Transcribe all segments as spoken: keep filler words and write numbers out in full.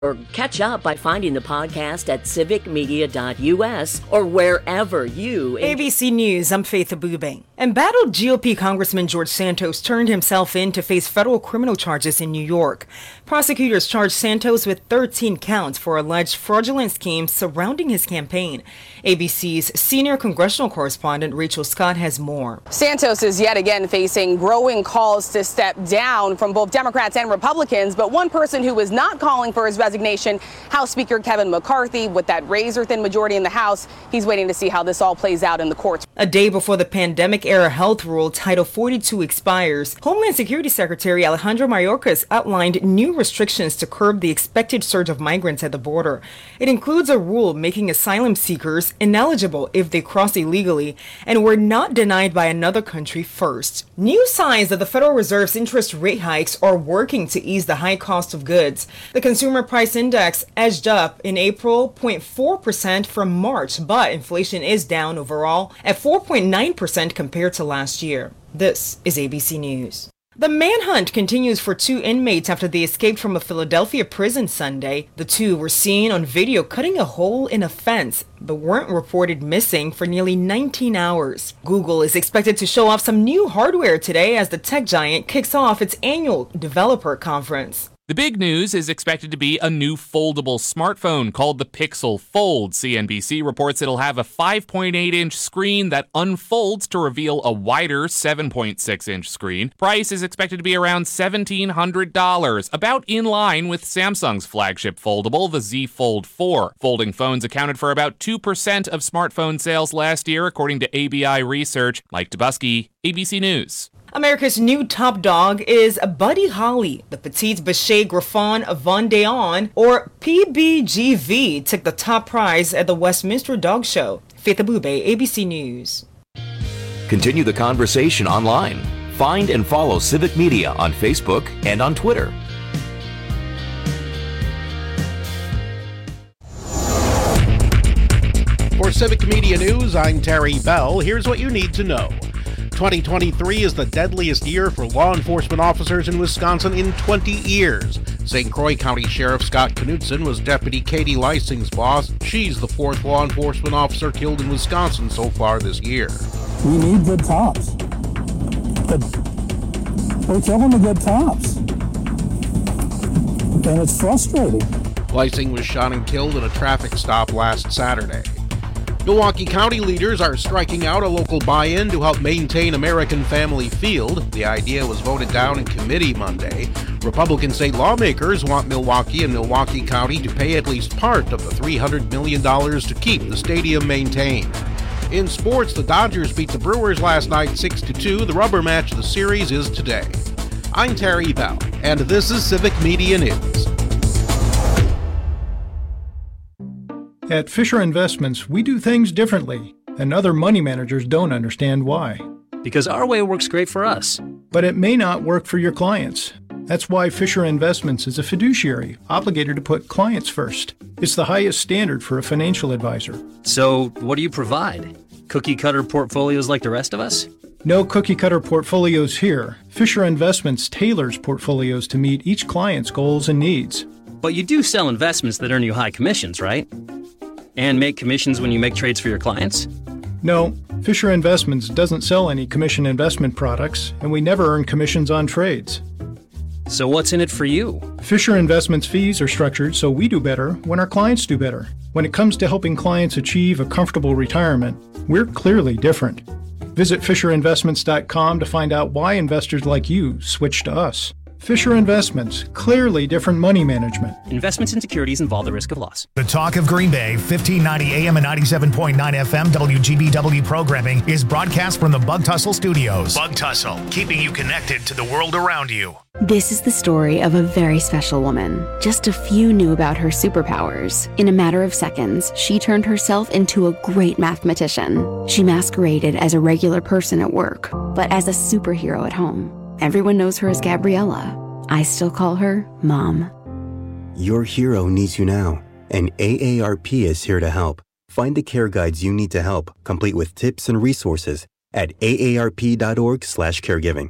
Or catch up by finding the podcast at civic media dot u s or wherever you... A B C News, I'm Faith Abubeng. Embattled G O P Congressman George Santos turned himself in to face federal criminal charges in New York. Prosecutors charged Santos with thirteen counts for alleged fraudulent schemes surrounding his campaign. A B C's senior congressional correspondent Rachel Scott has more. Santos is yet again facing growing calls to step down from both Democrats and Republicans, but one person who is not calling for his resignation, House Speaker Kevin McCarthy. With that razor-thin majority in the House, he's waiting to see how this all plays out in the courts. A day before the pandemic-era health rule Title forty-two expires, Homeland Security Secretary Alejandro Mayorkas outlined new restrictions to curb the expected surge of migrants at the border. It includes a rule making asylum seekers ineligible if they cross illegally and were not denied by another country first. New signs that the Federal Reserve's interest rate hikes are working to ease the high cost of goods. The Consumer Price Index edged up in April zero point four percent from March, but inflation is down overall at four point nine percent compared to last year. This is A B C News. The manhunt continues for two inmates after they escaped from a Philadelphia prison Sunday. The two were seen on video cutting a hole in a fence, but weren't reported missing for nearly nineteen hours. Google is expected to show off some new hardware today as the tech giant kicks off its annual developer conference. The big news is expected to be a new foldable smartphone called the Pixel Fold. C N B C reports it'll have a five point eight inch screen that unfolds to reveal a wider seven point six inch screen. Price is expected to be around seventeen hundred dollars, about in line with Samsung's flagship foldable, the Z Fold four. Folding phones accounted for about two percent of smartphone sales last year, according to A B I Research. Mike Dubusky, A B C News. America's new top dog is Buddy Holly. The Petite Bachet Griffon Vendéen, or P B G V, took the top prize at the Westminster Dog Show. Faith Abube, A B C News. Continue the conversation online. Find and follow Civic Media on Facebook and on Twitter. For Civic Media News, I'm Terry Bell. Here's what you need to know. twenty twenty-three is the deadliest year for law enforcement officers in Wisconsin in twenty years. Saint Croix County Sheriff Scott Knudsen was Deputy Katie Lysing's boss. She's the fourth law enforcement officer killed in Wisconsin so far this year. We need good cops. But we're killing the good cops. And it's frustrating. Lysing was shot and killed in a traffic stop last Saturday. Milwaukee County leaders are striking out a local buy-in to help maintain American Family Field. The idea was voted down in committee Monday. Republican state lawmakers want Milwaukee and Milwaukee County to pay at least part of the three hundred million dollars to keep the stadium maintained. In sports, the Dodgers beat the Brewers last night six to two. The rubber match of the series is today. I'm Terry Bell, and this is Civic Media News. At Fisher Investments, we do things differently, and other money managers don't understand why. Because our way works great for us. But it may not work for your clients. That's why Fisher Investments is a fiduciary, obligated to put clients first. It's the highest standard for a financial advisor. So, what do you provide? Cookie-cutter portfolios like the rest of us? No cookie-cutter portfolios here. Fisher Investments tailors portfolios to meet each client's goals and needs. But you do sell investments that earn you high commissions, right? And make commissions when you make trades for your clients? No, Fisher Investments doesn't sell any commission investment products, and we never earn commissions on trades. So what's in it for you? Fisher Investments fees are structured so we do better when our clients do better. When it comes to helping clients achieve a comfortable retirement, we're clearly different. Visit fisher investments dot com to find out why investors like you switch to us. Fisher Investments, clearly different money management. Investments in securities involve the risk of loss. The Talk of Green Bay, fifteen ninety A M and ninety-seven point nine F M W G B W programming is broadcast from the Bug Tussle Studios. Bug Tussle, keeping you connected to the world around you. This is the story of a very special woman. Just a few knew about her superpowers. In a matter of seconds, she turned herself into a great mathematician. She masqueraded as a regular person at work, but as a superhero at home. Everyone knows her as Gabriella. I still call her Mom. Your hero needs you now, and A A R P is here to help. Find the care guides you need to help, complete with tips and resources at A A R P dot org slash caregiving.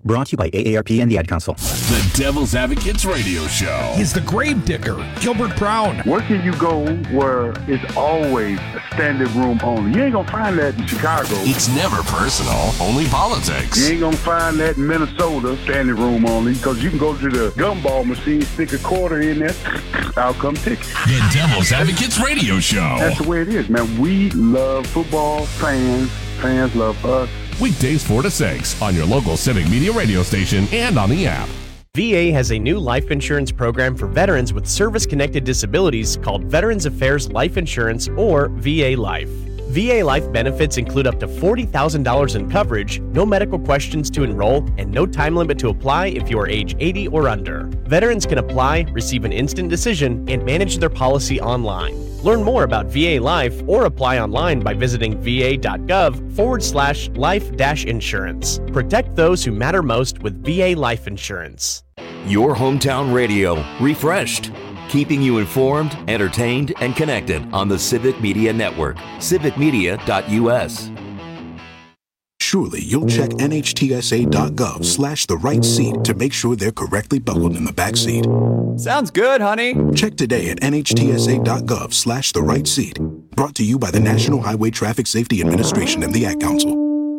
Brought to you by A A R P and the Ad Council. The Devil's Advocates Radio Show. He's the grave digger, Gilbert Brown. Where can you go where it's always a standing room only? You ain't gonna find that in Chicago. It's never personal, only politics. You ain't gonna find that in Minnesota, standing room only, because you can go to the gumball machine, stick a quarter in there, out come ticket. The Devil's Advocates Radio Show. That's the way it is, man. We love football, fans, fans love us. Weekdays four to six on your local Civic Media radio station and on the app. V A has a new life insurance program for veterans with service-connected disabilities called Veterans Affairs Life Insurance, or V A Life. V A Life benefits include up to forty thousand dollars in coverage, no medical questions to enroll, and no time limit to apply if you are age eighty or under. Veterans can apply, receive an instant decision, and manage their policy online. Learn more about V A Life or apply online by visiting va.gov forward slash life dash insurance. Protect those who matter most with V A Life Insurance. Your hometown radio, refreshed. Keeping you informed, entertained, and connected on the Civic Media Network. civic media dot u s. Surely you'll check N H T S A dot gov slash the right seat to make sure they're correctly buckled in the back seat. Sounds good, honey. Check today at N H T S A dot gov slash the right seat. Brought to you by the National Highway Traffic Safety Administration and the Ad Council.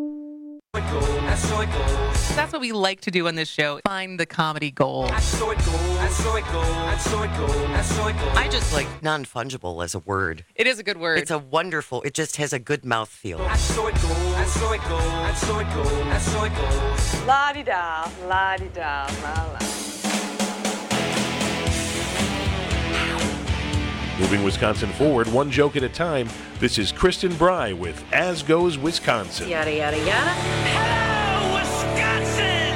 That's what we like to do on this show. Find the comedy gold. I just like non-fungible as a word. It is a good word. It's a wonderful, it just has a good mouthfeel. La-di-da, la-di-da, la-la. Moving Wisconsin forward, one joke at a time, this is Kristen Bry with As Goes Wisconsin. Yada, yada, yada. Hello, Wisconsin!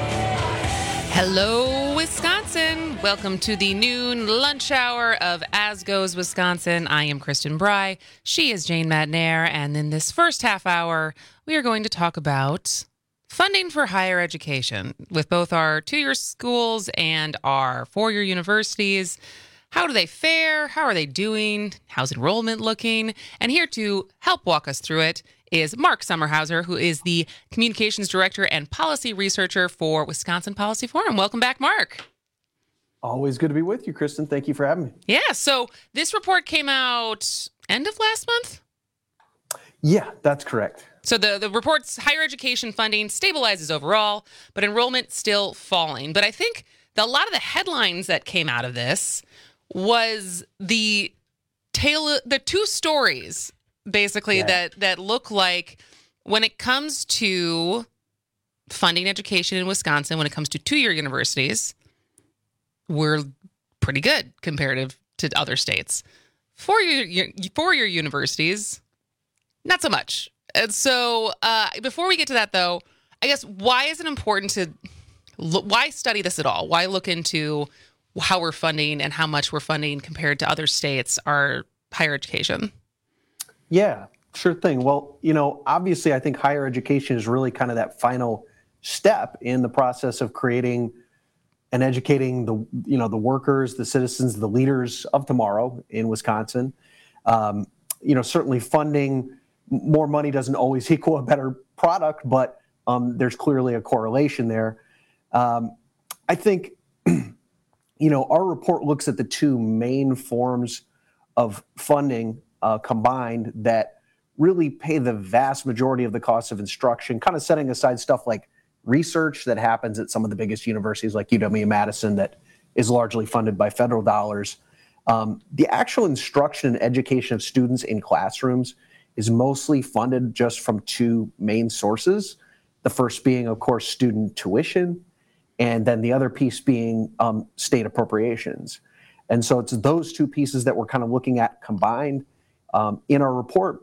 Hello, Wisconsin! Welcome to the noon lunch hour of As Goes Wisconsin. I am Kristen Bry. She is Jane Madnair. And in this first half hour, we are going to talk about funding for higher education with both our two-year schools and our four-year universities. How do they fare? How are they doing? How's enrollment looking? And here to help walk us through it is Mark Sommerhauser, who is the Communications Director and Policy Researcher for Wisconsin Policy Forum. Welcome back, Mark. Always good to be with you, Kristen. Thank you for having me. Yeah, so this report came out end of last month? Yeah, that's correct. So the, the report's higher education funding stabilizes overall, but enrollment still falling. But I think the, a lot of the headlines that came out of this was the tale, the two stories, basically, yeah. that, that look like when it comes to funding education in Wisconsin, when it comes to two-year universities, we're pretty good comparative to other states. Four-year, four-year universities, not so much. And so uh, before we get to that, though, I guess why is it important to, why study this at all? Why look into how we're funding and how much we're funding compared to other states, our higher education? Yeah, sure thing. Well, you know, obviously, I think higher education is really kind of that final step in the process of creating and educating the, you know, the workers, the citizens, the leaders of tomorrow in Wisconsin. Um, you know, certainly funding more money doesn't always equal a better product, but um, there's clearly a correlation there. Um, I think, you know, our report looks at the two main forms of funding uh, combined that really pay the vast majority of the cost of instruction, kind of setting aside stuff like research that happens at some of the biggest universities like U W-Madison that is largely funded by federal dollars. Um, the actual instruction and education of students in classrooms is mostly funded just from two main sources. The first being, of course, student tuition, and then the other piece being um, state appropriations. And so it's those two pieces that we're kind of looking at combined um, in our report.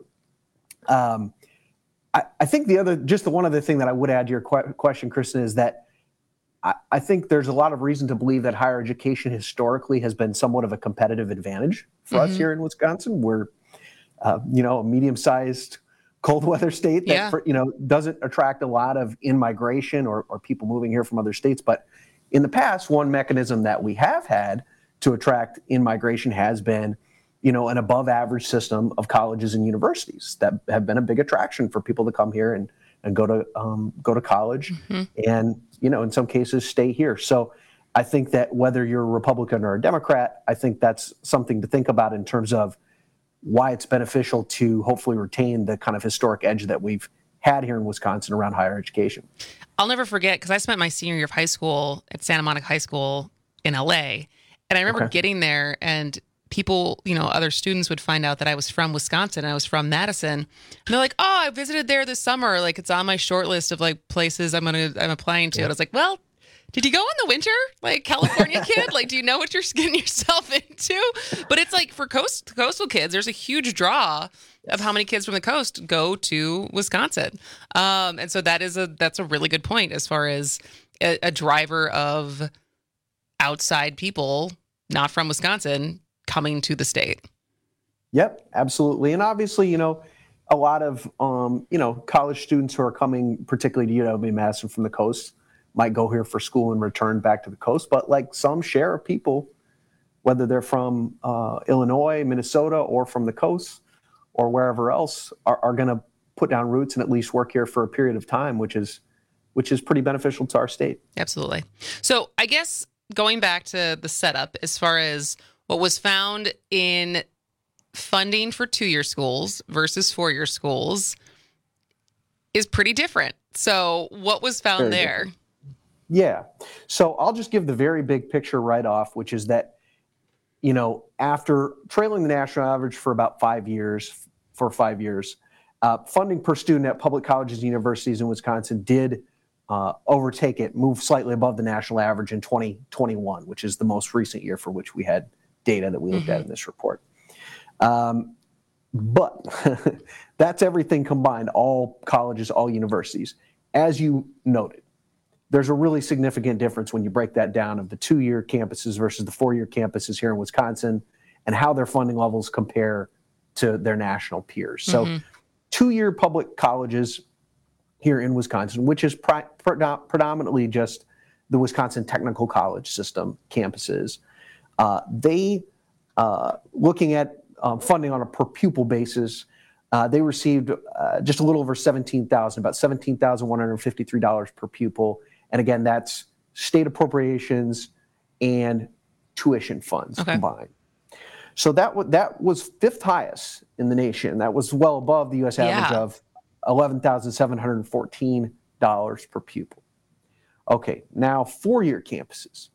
Um, I, I think the other, just the one other thing that I would add to your que- question, Kristen, is that I, I think there's a lot of reason to believe that higher education historically has been somewhat of a competitive advantage for mm-hmm. us here in Wisconsin. We're, uh, you know, a medium-sized cold weather state that, yeah. for, you know, doesn't attract a lot of in-migration or, or people moving here from other states. But in the past, one mechanism that we have had to attract in-migration has been, you know, an above average system of colleges and universities that have been a big attraction for people to come here and and go to um, go to college, Mm-hmm. and you know, in some cases, stay here. So I think that whether you're a Republican or a Democrat, I think that's something to think about in terms of why it's beneficial to hopefully retain the kind of historic edge that we've had here in Wisconsin around higher education. I'll never forget, because I spent my senior year of high school at Santa Monica High School in L A, and I remember Okay. getting there and people, you know, other students would find out that I was from Wisconsin. I was from Madison. And they're like, oh, I visited there this summer. Like, it's on my short list of like places I'm going to, I'm applying to. Yeah. And I was like, well, did you go in the winter? Like, California kid? Like, do you know what you're getting yourself into? But it's like for coast coastal kids, there's a huge draw of how many kids from the coast go to Wisconsin. Um, and so that is a, that's a really good point as far as a, a driver of outside people, not from Wisconsin, coming to the state. Yep, absolutely. And obviously, you know, a lot of, um, you know, college students who are coming, particularly to U W Madison from the coast, might go here for school and return back to the coast. But like some share of people, whether they're from uh, Illinois, Minnesota, or from the coast or wherever else, are, are going to put down roots and at least work here for a period of time, which is which is pretty beneficial to our state. Absolutely. So I guess going back to the setup, as far as what was found in funding for two-year schools versus four-year schools is pretty different. So what was found Very there? different. Yeah. So I'll just give the very big picture right off, which is that, you know, after trailing the national average for about five years, for five years, uh, funding per student at public colleges and universities in Wisconsin did uh, overtake it, move slightly above the national average in twenty twenty-one, which is the most recent year for which we had data that we looked Mm-hmm. at in this report. Um, but that's everything combined, all colleges, all universities. As you noted, there's a really significant difference when you break that down of the two-year campuses versus the four-year campuses here in Wisconsin and how their funding levels compare to their national peers. So Mm-hmm. two-year public colleges here in Wisconsin, which is pri- predom- predominantly just the Wisconsin Technical College system campuses, uh, they, uh, looking at um, funding on a per pupil basis, uh, they received uh, just a little over seventeen thousand dollars, about seventeen thousand one hundred fifty-three dollars per pupil. And again, that's state appropriations and tuition funds Okay. combined. So that, w- that was fifth highest in the nation. That was well above the U S average Yeah. of eleven thousand seven hundred fourteen dollars per pupil. Okay, now four-year campuses.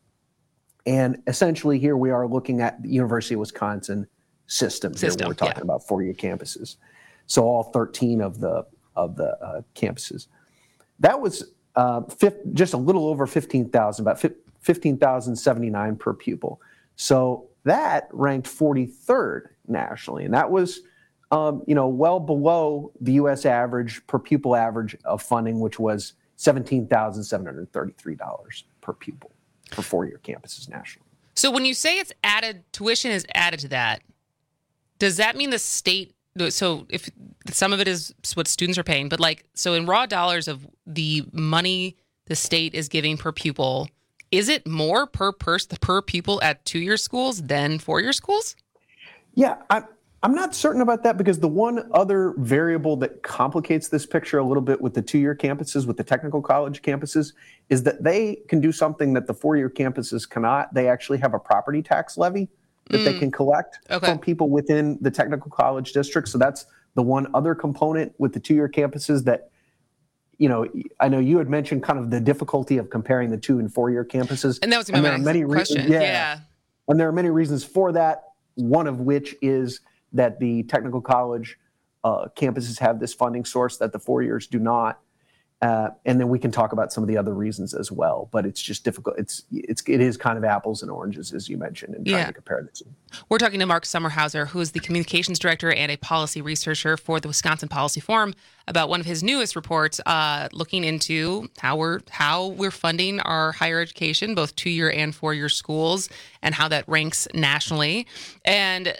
And essentially here we are looking at the University of Wisconsin system. Here System, we're talking yeah. about four-year campuses. So all thirteen of the of the uh, campuses. That was uh, fifth, just a little over fifteen thousand, about fifteen thousand seventy-nine per pupil. So that ranked forty-third nationally, and that was, um, you know, well below the U S average per pupil average of funding, which was seventeen thousand seven hundred thirty-three dollars per pupil for four-year campuses nationally. So when you say it's added, tuition is added to that, does that mean the state, so if some of it is what students are paying, but like, so in raw dollars of the money the state is giving per pupil, is it more per person, per pupil at two-year schools than four-year schools? Yeah, I'm, I'm not certain about that because the one other variable that complicates this picture a little bit with the two-year campuses, with the technical college campuses, is that they can do something that the four-year campuses cannot. They actually have a property tax levy that Mm. they can collect Okay. from people within the technical college district. So that's the one other component with the two-year campuses that, you know, I know you had mentioned kind of the difficulty of comparing the two and four-year campuses. And that was my there are next many question. reasons. Yeah. And there are many reasons for that, one of which is that the technical college uh, campuses have this funding source that the four years do not. Uh, and then we can talk about some of the other reasons as well, but it's just difficult. It's, it's, it is kind of apples and oranges, as you mentioned, in trying Yeah. to compare the two. We're talking to Mark Sommerhauser, who is the communications director and a policy researcher for the Wisconsin Policy Forum, about one of his newest reports, uh, looking into how we're how we're funding our higher education, both two-year and four-year schools, and how that ranks nationally. And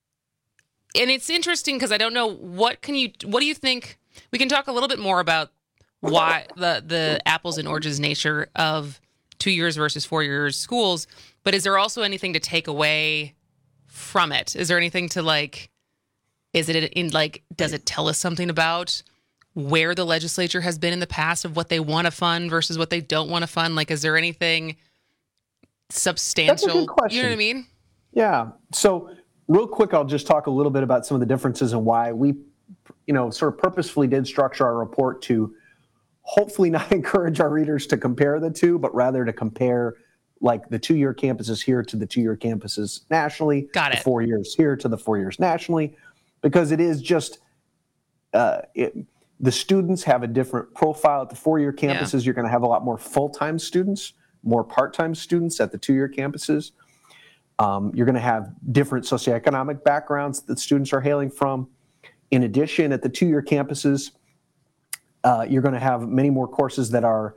and it's interesting because I don't know what can you what do you think? We can talk a little bit more about why the the apples and oranges nature of two years versus four years schools, but is there also anything to take away from it? Is there anything to like, is it in like, does it tell us something about where the legislature has been in the past of what they want to fund versus what they don't want to fund? Like, is there anything substantial? That's a good question. You know what I mean? Yeah. So real quick, I'll just talk a little bit about some of the differences and why we, you know, sort of purposefully did structure our report to hopefully not encourage our readers to compare the two, but rather to compare like the two-year campuses here to the two-year campuses nationally. Got it. The four years here to the four years nationally, because it is just, uh, it, the students have a different profile. At the four-year campuses, yeah. you're going to have a lot more full-time students, more part-time students at the two-year campuses. Um, you're going to have different socioeconomic backgrounds that students are hailing from. In addition, at the two-year campuses, uh, you're going to have many more courses that are,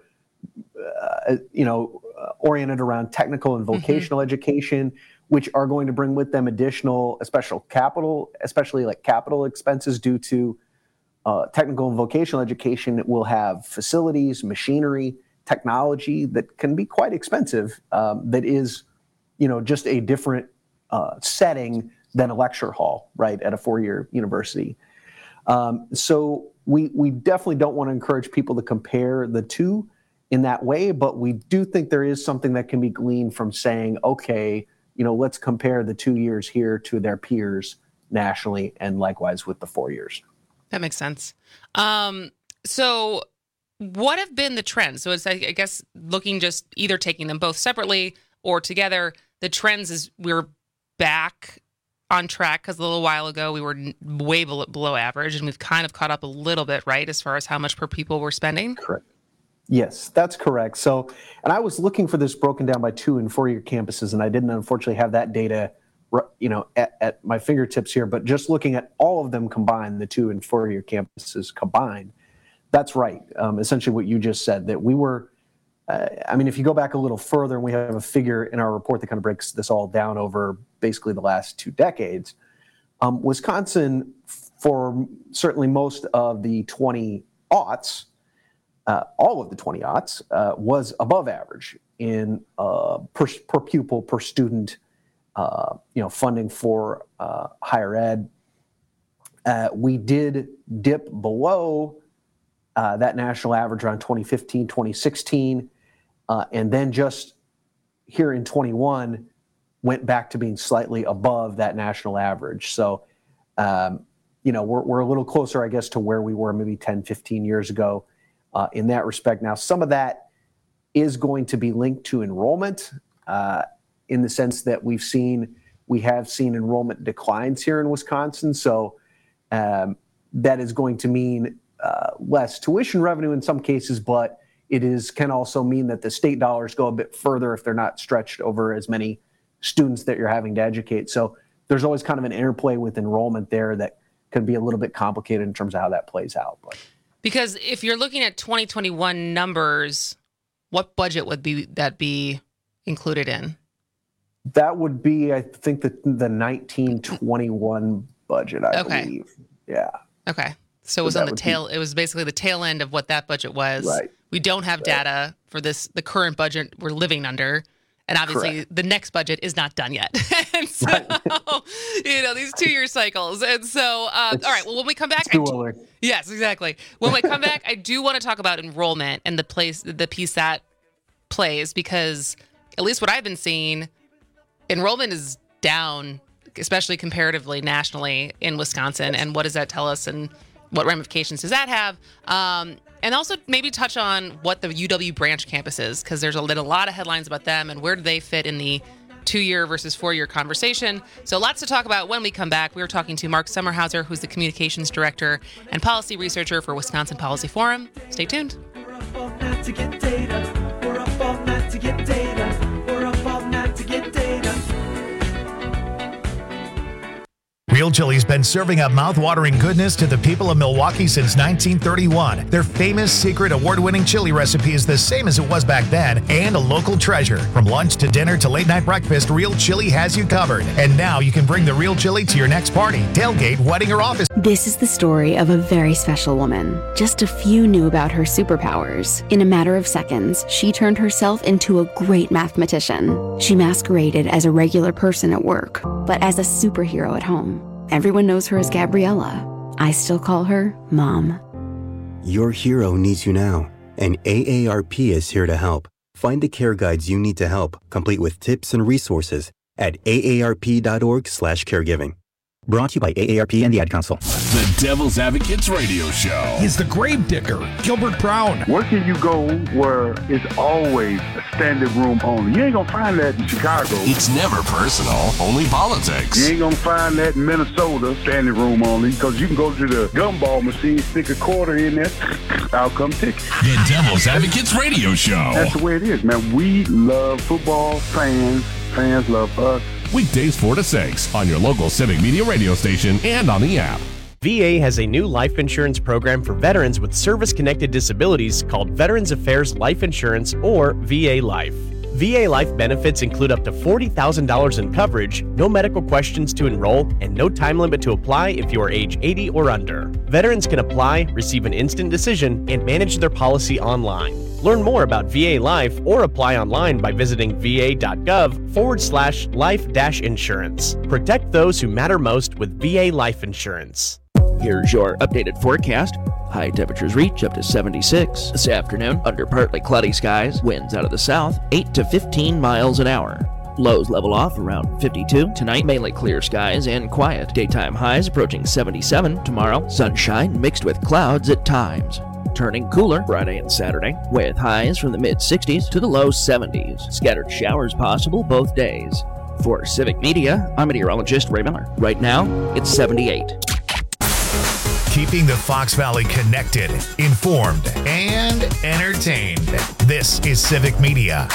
uh, you know, uh, oriented around technical and vocational mm-hmm. education, which are going to bring with them additional, special capital, especially like capital expenses due to uh, technical and vocational education. It will have facilities, machinery, technology that can be quite expensive. Um, that is, you know, just a different uh, setting than a lecture hall, right, at a four-year university. Um, so we we definitely don't want to encourage people to compare the two in that way, but we do think there is something that can be gleaned from saying, okay, you know, let's compare the two years here to their peers nationally, and likewise with the four years. That makes sense. Um, so what have been the trends? So it's, I guess, looking just either taking them both separately or together, the trends is we're back on track because a little while ago we were way below average, and we've kind of caught up a little bit, right, as far as how much per pupil we're spending? Correct. Yes, that's correct. So, and I was looking for this broken down by two and four-year campuses, and I didn't unfortunately have that data, you know, at, at my fingertips here. But just looking at all of them combined, the two and four-year campuses combined, that's right. Um, essentially, what you just said, that we were. Uh, I mean, if you go back a little further, and we have a figure in our report that kind of breaks this all down over basically the last two decades, um, Wisconsin, for certainly most of the twenty aughts, uh, all of the twenty aughts, uh, was above average in uh, per, per pupil, per student, uh, you know, funding for uh, higher ed. Uh, we did dip below uh, that national average around twenty fifteen, twenty sixteen. Uh, and then just here in twenty-one, went back to being slightly above that national average. So, um, you know, we're, we're a little closer, I guess, to where we were maybe ten, fifteen years ago uh, in that respect. Now, some of that is going to be linked to enrollment uh, in the sense that we've seen, we have seen enrollment declines here in Wisconsin. So um, that is going to mean uh, less tuition revenue in some cases, but it is can also mean that the state dollars go a bit further if they're not stretched over as many students that you're having to educate. So there's always kind of an interplay with enrollment there that could be a little bit complicated in terms of how that plays out. But. Because if you're looking at twenty twenty-one numbers, what budget would be that be included in? That would be, I think, the the nineteen twenty-one budget, I okay. believe. Yeah. Okay. So it was so on the tail, be, it was basically the tail end of what that budget was. Right. We don't have right. data for this, the current budget we're living under. And obviously Correct. the next budget is not done yet. And so, right. you know, these two-year cycles. And so, uh, all right, well, when we come back. I do, yes, exactly. When we come back, I do want to talk about enrollment and the place, the piece that plays, because at least what I've been seeing, enrollment is down, especially comparatively nationally in Wisconsin. And what does that tell us? And what ramifications does that have? Um, and also maybe touch on what the U W branch campus is, because there's a, a lot of headlines about them and where do they fit in the two-year versus four-year conversation. So lots to talk about when we come back. We were talking to Mark Sommerhauser, who's the communications director and policy researcher for Wisconsin Policy Forum. Stay tuned. We're up all night to get data. We're up all night to get data. We're up all night to get data. Real Chili's been serving up mouth-watering goodness to the people of Milwaukee since nineteen thirty-one. Their famous secret award-winning chili recipe is the same as it was back then and a local treasure. From lunch to dinner to late-night breakfast, Real Chili has you covered. And now you can bring the Real Chili to your next party, tailgate, wedding, or office. This is the story of a very special woman. Just a few knew about her superpowers. In a matter of seconds, she turned herself into a great mathematician. She masqueraded as a regular person at work, but as a superhero at home. Everyone knows her as Gabriella. I still call her Mom. Your hero needs you now, and A A R P is here to help. Find the care guides you need to help, complete with tips and resources at A A R P dot org slash caregiving. Brought to you by A A R P and the Ad Council. The Devil's Advocates Radio Show. He's the gravedigger, Gilbert Brown. Where can you go where it's always a standing room only? You ain't gonna find that in Chicago. It's never personal, only politics. You ain't gonna find that in Minnesota, standing room only, because you can go to the gumball machine, stick a quarter in there, out come ticket. The Devil's Advocates Radio Show. That's the way it is, man. We love football, fans, fans love us. Weekdays four to six on your local Civic Media radio station and on the app. V A has a new life insurance program for veterans with service-connected disabilities called Veterans Affairs Life Insurance, or V A Life. V A Life benefits include up to forty thousand dollars in coverage, no medical questions to enroll, and no time limit to apply if you are age eighty or under. Veterans can apply, receive an instant decision, and manage their policy online. Learn more about V A Life or apply online by visiting va.gov forward slash life dash insurance. Protect those who matter most with V A Life Insurance. Here's your updated forecast. High temperatures reach up to seventy-six this afternoon under partly cloudy skies. Winds out of the south, eight to fifteen miles an hour. Lows level off around fifty-two. Tonight, mainly clear skies and quiet. Daytime highs approaching seventy-seven. Tomorrow, sunshine mixed with clouds at times. Turning cooler Friday and Saturday, with highs from the mid-sixties to the low seventies. Scattered showers possible both days. For Civic Media, I'm meteorologist Ray Miller. Right now, it's seventy-eight. Keeping the Fox Valley connected, informed, and entertained. This is Civic Media.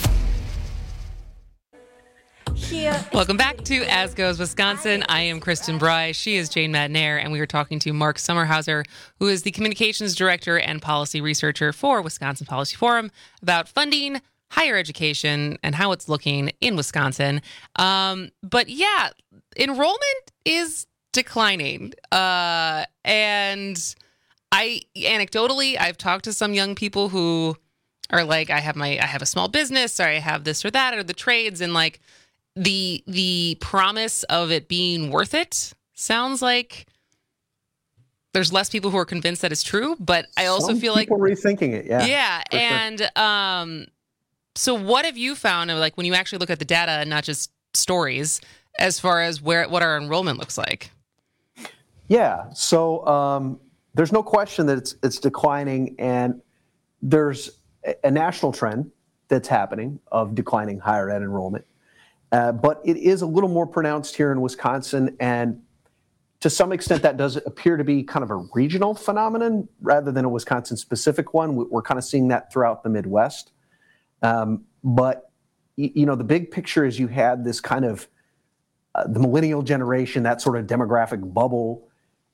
Welcome back to As Goes Wisconsin. I am Kristen Bry. She is Jane Madnair, and we are talking to Mark Sommerhauser, who is the Communications Director and Policy Researcher for Wisconsin Policy Forum, about funding higher education and how it's looking in Wisconsin. Um, but yeah, enrollment is declining. Uh, and I, anecdotally, I've talked to some young people who are like, I have my, I have a small business, or I have this or that, or the trades, and like, the the promise of it being worth it sounds like there's less people who are convinced that it's true, but I also Some feel like people rethinking it. Yeah. Yeah. For And sure. um, so what have you found, like when you actually look at the data and not just stories, as far as where what our enrollment looks like? Yeah. So um, there's no question that it's it's declining, and there's a, a national trend that's happening of declining higher ed enrollment. Uh, but it is a little more pronounced here in Wisconsin, and to some extent that does appear to be kind of a regional phenomenon rather than a Wisconsin-specific one. We're kind of seeing that throughout the Midwest. Um, but, you know, the big picture is you had this kind of uh, the millennial generation, that sort of demographic bubble,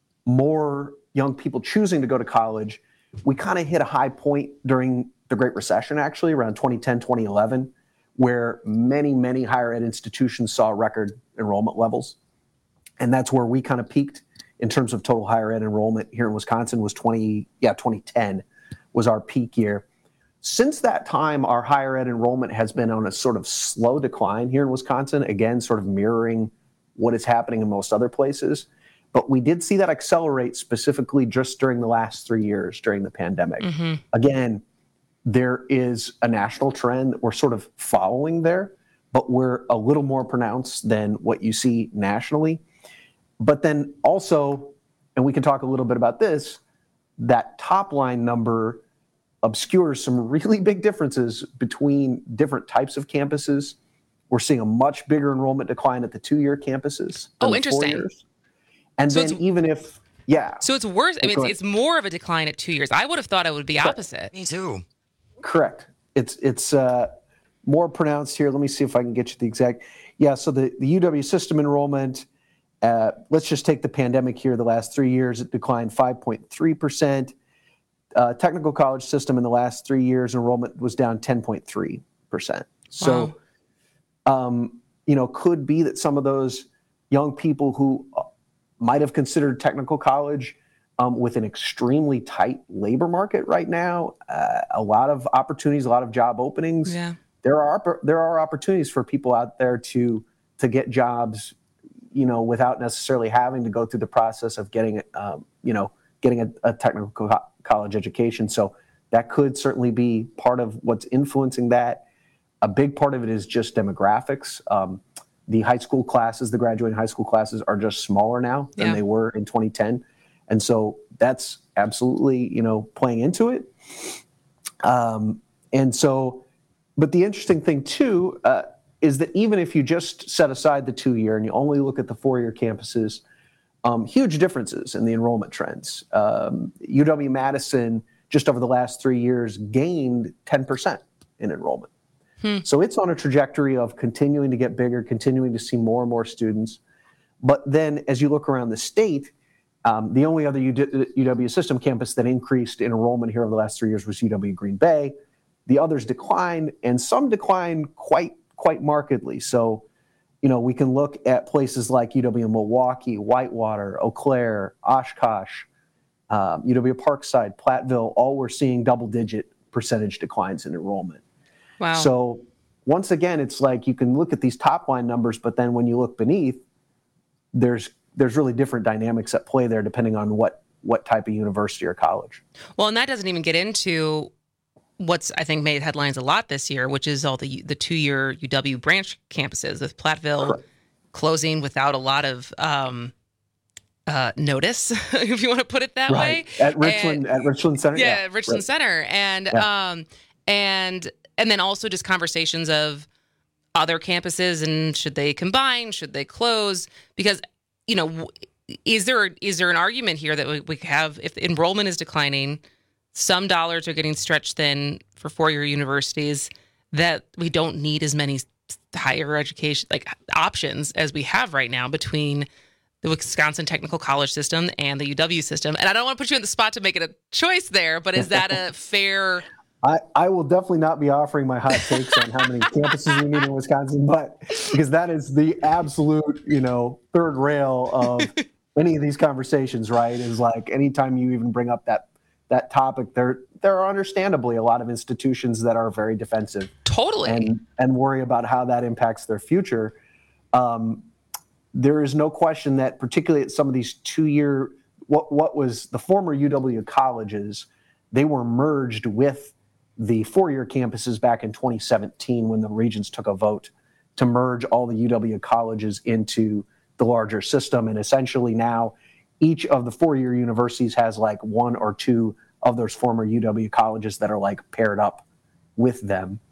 more young people choosing to go to college. We kind of hit a high point during the Great Recession, actually, around twenty ten, twenty eleven. Where many, many higher ed institutions saw record enrollment levels. And that's where we kind of peaked in terms of total higher ed enrollment here in Wisconsin was twenty, yeah, twenty ten was our peak year. Since that time, our higher ed enrollment has been on a sort of slow decline here in Wisconsin, again, sort of mirroring what is happening in most other places. But we did see that accelerate specifically just during the last three years during the pandemic. Mm-hmm. Again, there is a national trend that we're sort of following there, but we're a little more pronounced than what you see nationally. But then also, and we can talk a little bit about this, that top line number obscures some really big differences between different types of campuses. We're seeing a much bigger enrollment decline at the two-year campuses. Oh, interesting. Years. And so then even if, yeah. So it's worse. I mean, it's, it's more of a decline at two years. I would have thought it would be opposite. Me too. Correct. It's it's uh, more pronounced here. Let me see if I can get you the exact. Yeah, so the, the U W system enrollment, uh, let's just take the pandemic here. The last three years, it declined five point three percent. Uh, technical college system in the last three years, enrollment was down ten point three percent. So, wow. um, you know, could be that some of those young people who might have considered technical college Um, with an extremely tight labor market right now, uh, a lot of opportunities, a lot of job openings. Yeah. There are there are opportunities for people out there to to get jobs, you know, without necessarily having to go through the process of getting, um, you know, getting a, a technical co- college education. So that could certainly be part of what's influencing that. A big part of it is just demographics. Um, the high school classes, the graduating high school classes are just smaller now than Yeah. they were in twenty ten. And so that's absolutely, you know, playing into it. Um, and so, but the interesting thing too, uh, is that even if you just set aside the two-year and you only look at the four-year campuses, um, huge differences in the enrollment trends. Um, U W-Madison, just over the last three years, gained ten percent in enrollment. Hmm. So it's on a trajectory of continuing to get bigger, continuing to see more and more students. But then as you look around the state, um, the only other U W system campus that increased in enrollment here over the last three years was U W Green Bay. The others declined, and some declined quite quite markedly. So, you know, we can look at places like U W-Milwaukee, Whitewater, Eau Claire, Oshkosh, um, U W-Parkside, Platteville, all were seeing double-digit percentage declines in enrollment. Wow. So once again, it's like you can look at these top-line numbers, but then when you look beneath, there's there's really different dynamics at play there depending on what what type of university or college. Well, and that doesn't even get into what's, I think, made headlines a lot this year, which is all the the two-year U W branch campuses, with Platteville Correct. closing without a lot of um, uh, notice, if you want to put it that right. way. At Richland, and, at Richland Center. Yeah, yeah Richland right. Center, and yeah. um, and and then also just conversations of other campuses and should they combine, should they close? Because, you know, is there is there an argument here that we, we have, if enrollment is declining, some dollars are getting stretched thin for four-year universities, that we don't need as many higher education like options as we have right now between the Wisconsin Technical College system and the U W system? And I don't want to put you on the spot to make it a choice there, but is that a fair... I, I will definitely not be offering my hot takes on how many campuses we need in Wisconsin, but because that is the absolute, you know, third rail of any of these conversations, right? Is like anytime you even bring up that that topic, there there are understandably a lot of institutions that are very defensive, totally, and and worry about how that impacts their future. Um, there is no question that particularly at some of these two-year, what what was the former U W colleges, they were merged with the four-year campuses back in twenty seventeen when the regions took a vote to merge all the U W colleges into the larger system. And essentially now each of the four-year universities has like one or two of those former U W colleges that are like paired up with them.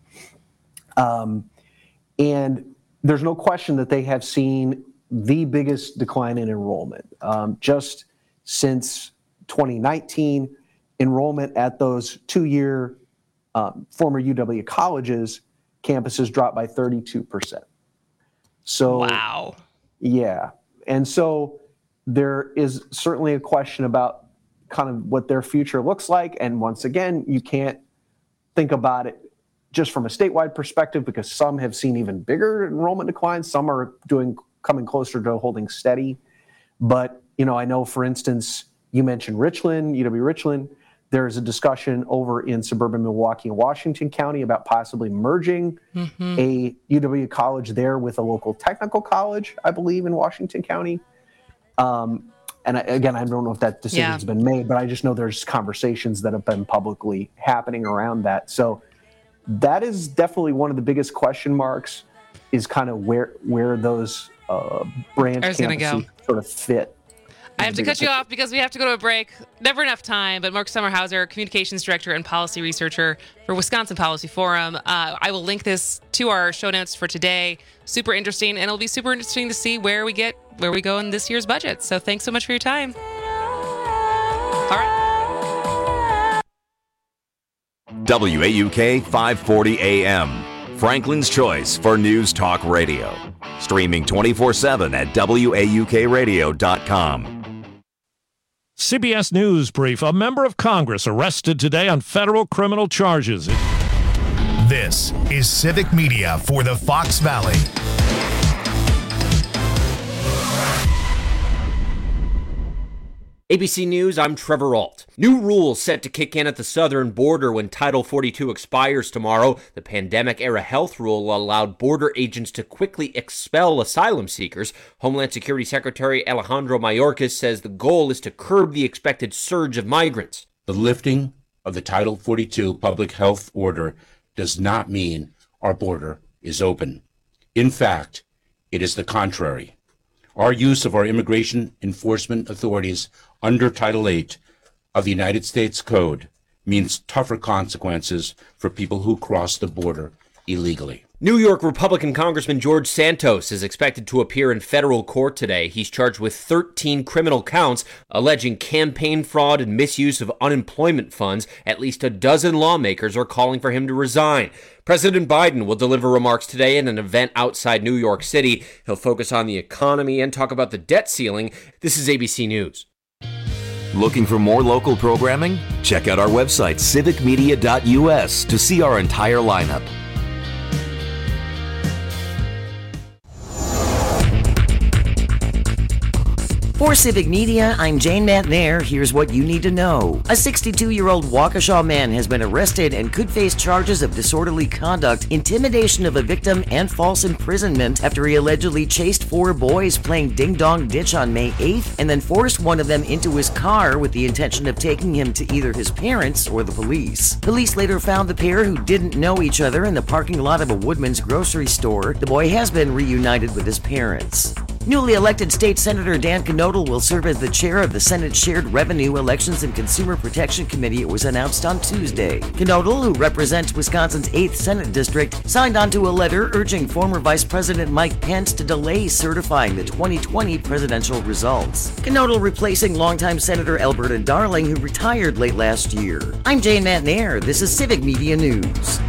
Um, and there's no question that they have seen the biggest decline in enrollment. Um, just since twenty nineteen, enrollment at those two-year Um, former U W colleges campuses dropped by thirty-two percent. So, wow. Yeah. And so there is certainly a question about kind of what their future looks like. And once again, you can't think about it just from a statewide perspective because some have seen even bigger enrollment declines. Some are doing coming closer to holding steady. But, you know, I know, for instance, you mentioned Richland, U W Richland. There's a discussion over in suburban Milwaukee and Washington County about possibly merging mm-hmm. a U W college there with a local technical college, I believe, in Washington County. Um, and I, again, I don't know if that decision's yeah. been made, but I just know there's conversations that have been publicly happening around that. So that is definitely one of the biggest question marks, is kind of where where those uh, branch campuses go. sort of fit. I have to cut you off because we have to go to a break. Never enough time, but Mark Sommerhauser, Communications Director and Policy Researcher for Wisconsin Policy Forum. Uh, I will link this to our show notes for today. Super interesting, and it'll be super interesting to see where we get, where we go in this year's budget. So thanks so much for your time. All right. W A U K five forty A M, Franklin's Choice for News Talk Radio. Streaming twenty-four seven at W A U K radio dot com. C B S News Brief. A member of Congress arrested today on federal criminal charges. This is Civic Media for the Fox Valley. A B C News, I'm Trevor Ault. New rules set to kick in at the southern border when Title forty-two expires tomorrow. The pandemic-era health rule allowed border agents to quickly expel asylum seekers. Homeland Security Secretary Alejandro Mayorkas says the goal is to curb the expected surge of migrants. The lifting of the Title forty-two public health order does not mean our border is open. In fact, it is the contrary. Our use of our immigration enforcement authorities under Title eight of the United States Code means tougher consequences for people who cross the border illegally. New York Republican Congressman George Santos is expected to appear in federal court today. He's charged with thirteen criminal counts alleging campaign fraud and misuse of unemployment funds. At least a dozen lawmakers are calling for him to resign. President Biden will deliver remarks today at an event outside New York City. He'll focus on the economy and talk about the debt ceiling. This is A B C News. Looking for more local programming? Check out our website, civic media dot u s, to see our entire lineup. For Civic Media, I'm Jane Matnair. Here's what you need to know. A sixty-two-year-old Waukesha man has been arrested and could face charges of disorderly conduct, intimidation of a victim, and false imprisonment after he allegedly chased four boys playing ding-dong ditch on May eighth and then forced one of them into his car with the intention of taking him to either his parents or the police. Police later found the pair, who didn't know each other, in the parking lot of a Woodman's grocery store. The boy has been reunited with his parents. Newly elected State Senator Dan Knodl will serve as the chair of the Senate Shared Revenue, Elections, and Consumer Protection Committee. It was announced on Tuesday. Knodl, who represents Wisconsin's eighth Senate District, signed onto a letter urging former Vice President Mike Pence to delay certifying the twenty twenty presidential results. Knodl replacing longtime Senator Alberta Darling, who retired late last year. I'm Jane Matnair. This is Civic Media News.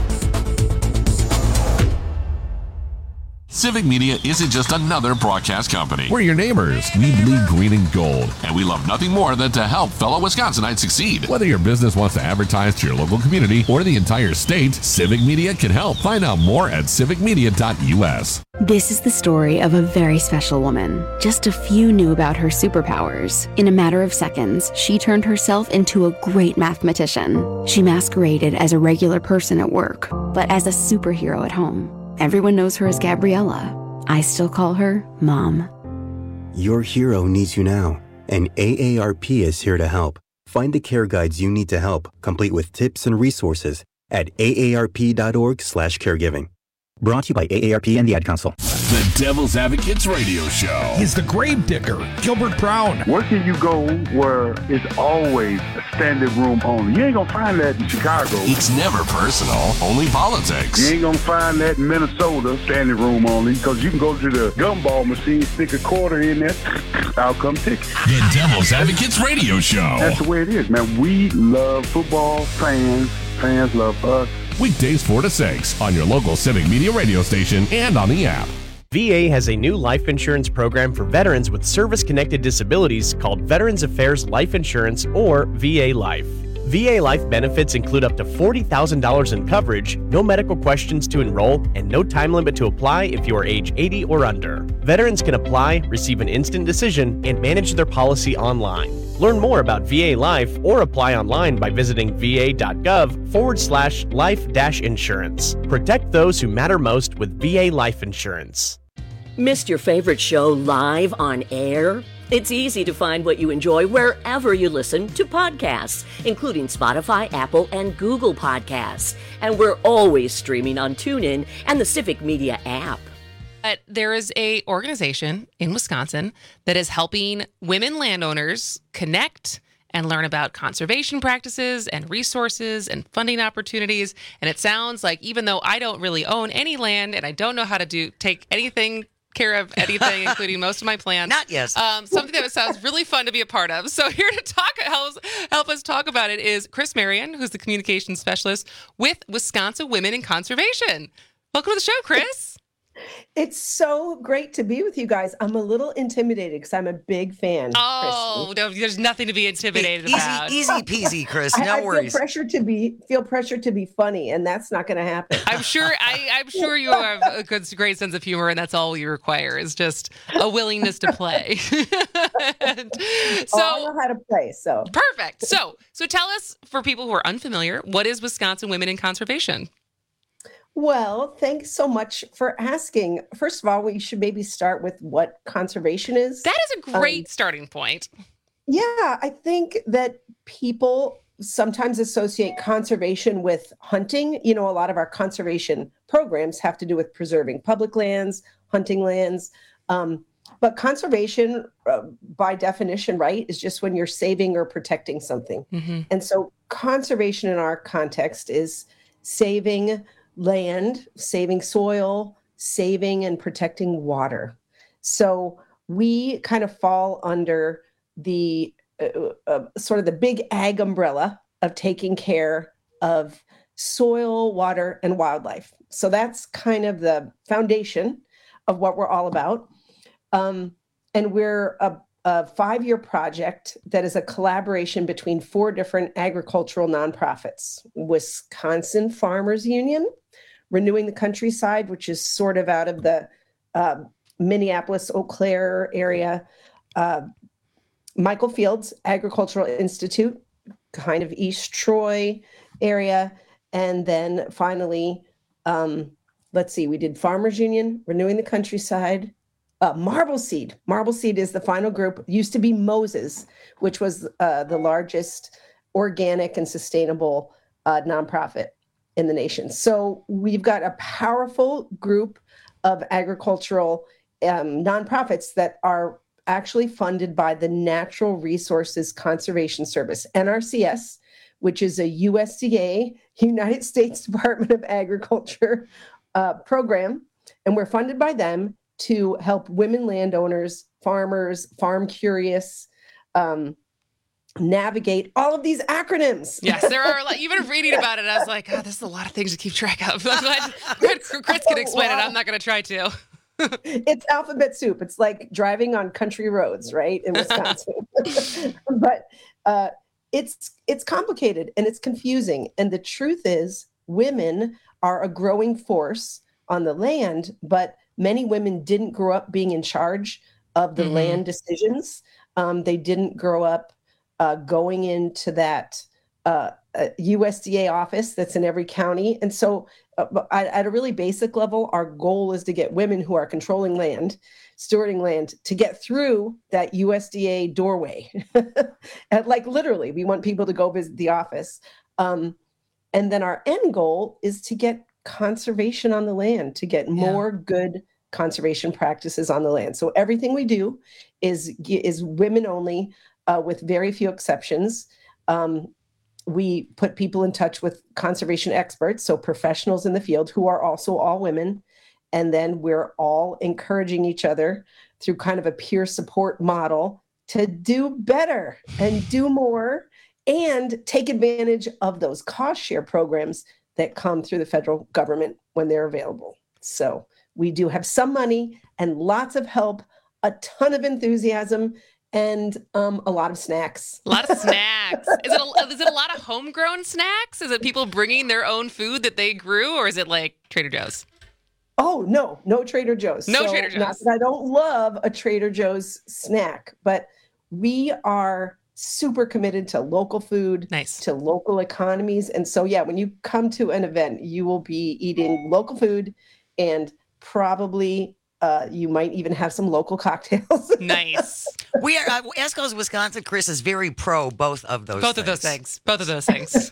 Civic Media isn't just another broadcast company. We're your neighbors. We bleed green and gold, and we love nothing more than to help fellow Wisconsinites succeed. Whether your business wants to advertise to your local community or the entire state, Civic Media can help. Find out more at civic media dot u s. This is the story of a very special woman. Just a few knew about her superpowers. In a matter of seconds, she turned herself into a great mathematician. She masqueraded as a regular person at work, but as a superhero at home. Everyone knows her as Gabriella. I still call her Mom. Your hero needs you now, and A A R P is here to help. Find the care guides you need to help, complete with tips and resources at A A R P dot org slash caregiving. Brought to you by A A R P and the Ad Council. The Devil's Advocates Radio Show. He's the grave digger, Gilbert Brown. Where can you go where it's always a standing room only? You ain't gonna find that in Chicago. It's never personal, only politics. You ain't gonna find that in Minnesota, standing room only, because you can go to the gumball machine, stick a quarter in there, out come ticket. The Devil's Advocates Radio Show. That's the way it is, man. We love football, fans, fans love us. Weekdays four to six on your local Civic Media radio station and on the app. V A has a new life insurance program for veterans with service-connected disabilities called Veterans Affairs Life Insurance, or V A Life. V A Life benefits include up to forty thousand dollars in coverage, no medical questions to enroll, and no time limit to apply if you are age eighty or under. Veterans can apply, receive an instant decision, and manage their policy online. Learn more about V A Life or apply online by visiting va.gov forward slash life dash insurance. Protect those who matter most with V A Life Insurance. Missed your favorite show live on air? It's easy to find what you enjoy wherever you listen to podcasts, including Spotify, Apple, and Google Podcasts. And we're always streaming on TuneIn and the Civic Media app. But there is a organization in Wisconsin that is helping women landowners connect and learn about conservation practices and resources and funding opportunities. And it sounds like, even though I don't really own any land and I don't know how to do take anything care of anything, including most of my plants. Not yes. Um, something that sounds really fun to be a part of. So here to talk, help us, help us talk about it is Chris Marion, who's the communications specialist with Wisconsin Women in Conservation. Welcome to the show, Chris. It's so great to be with you guys. I'm a little intimidated because I'm a big fan. Oh, no, there's nothing to be intimidated easy, about. Easy peasy, Chris. No I, I worries. Feel pressure to be feel pressure to be funny, and that's not going to happen. I'm sure. I, I'm sure you have a good, great sense of humor, and that's all you require is just a willingness to play. And so oh, I know how to play. So perfect. So, so tell us, for people who are unfamiliar, what is Wisconsin Women in Conservation? Well, thanks so much for asking. First of all, we should maybe start with what conservation is. That is a great um, starting point. Yeah, I think that people sometimes associate conservation with hunting. You know, a lot of our conservation programs have to do with preserving public lands, hunting lands. Um, but conservation, uh, by definition, right, is just when you're saving or protecting something. Mm-hmm. And so conservation in our context is saving land, saving soil, saving and protecting water. So we kind of fall under the uh, uh, sort of the big ag umbrella of taking care of soil, water, and wildlife. So that's kind of the foundation of what we're all about. Um, and we're a, a five-year project that is a collaboration between four different agricultural nonprofits: Wisconsin Farmers Union, Renewing the Countryside, which is sort of out of the uh, Minneapolis, Eau Claire area, uh, Michael Fields Agricultural Institute, kind of East Troy area, and then finally, um, let's see, we did Farmers Union, Renewing the Countryside, uh, Marble Seed. Marble Seed is the final group. It used to be Moses, which was uh, the largest organic and sustainable uh, nonprofit in the nation. So we've got a powerful group of agricultural um, nonprofits that are actually funded by the Natural Resources Conservation Service, N R C S, which is a U S D A, United States Department of Agriculture uh, program. And we're funded by them to help women landowners, farmers, farm curious, um, navigate all of these acronyms. Yes, there are. Like, even reading about it, I was like, oh, this is a lot of things to keep track of. I'm glad, glad Chris can explain it. I'm not going to try to. It's alphabet soup. It's like driving on country roads, right, in Wisconsin. But uh, it's it's complicated and it's confusing. And the truth is, women are a growing force on the land, but many women didn't grow up being in charge of the mm-hmm. land decisions. Um, they didn't grow up Uh, going into that uh, uh, U S D A office that's in every county. And so uh, at, at a really basic level, our goal is to get women who are controlling land, stewarding land, to get through that U S D A doorway. And like literally, we want people to go visit the office. Um, and then our end goal is to get conservation on the land, to get more yeah. good conservation practices on the land. So everything we do is, is women only. Uh, with very few exceptions. Um, we put people in touch with conservation experts, so professionals in the field who are also all women. And then we're all encouraging each other through kind of a peer support model to do better and do more and take advantage of those cost share programs that come through the federal government when they're available. So we do have some money and lots of help, a ton of enthusiasm, and um, a lot of snacks. A lot of snacks. Is it a, is it a lot of homegrown snacks? Is it people bringing their own food that they grew, or is it like Trader Joe's? Oh, no, no Trader Joe's. No so, Trader Joe's. Not that I don't love a Trader Joe's snack, but we are super committed to local food, nice. to local economies. And so, yeah, when you come to an event, you will be eating local food and probably Uh, you might even have some local cocktails. Nice. We are uh, Esco's Wisconsin. Chris is very pro both of those. Both things. of those things. Both of those things.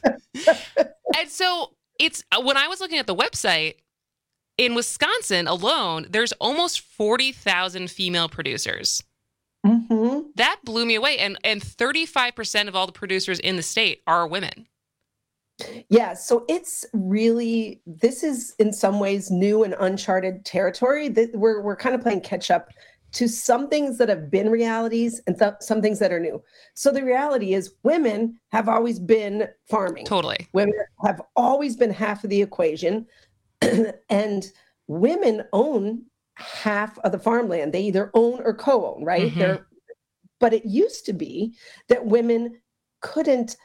And so it's when I was looking at the website in Wisconsin alone, there's almost forty thousand female producers. Mm-hmm. That blew me away, and and thirty-five percent of all the producers in the state are women. Yeah, so it's really, this is in some ways new and uncharted territory. That we're we're kind of playing catch up to some things that have been realities and th- some things that are new. So the reality is women have always been farming. Totally. Women have always been half of the equation. And women own half of the farmland. They either own or co-own, right? Mhm. They're, but it used to be that women couldn't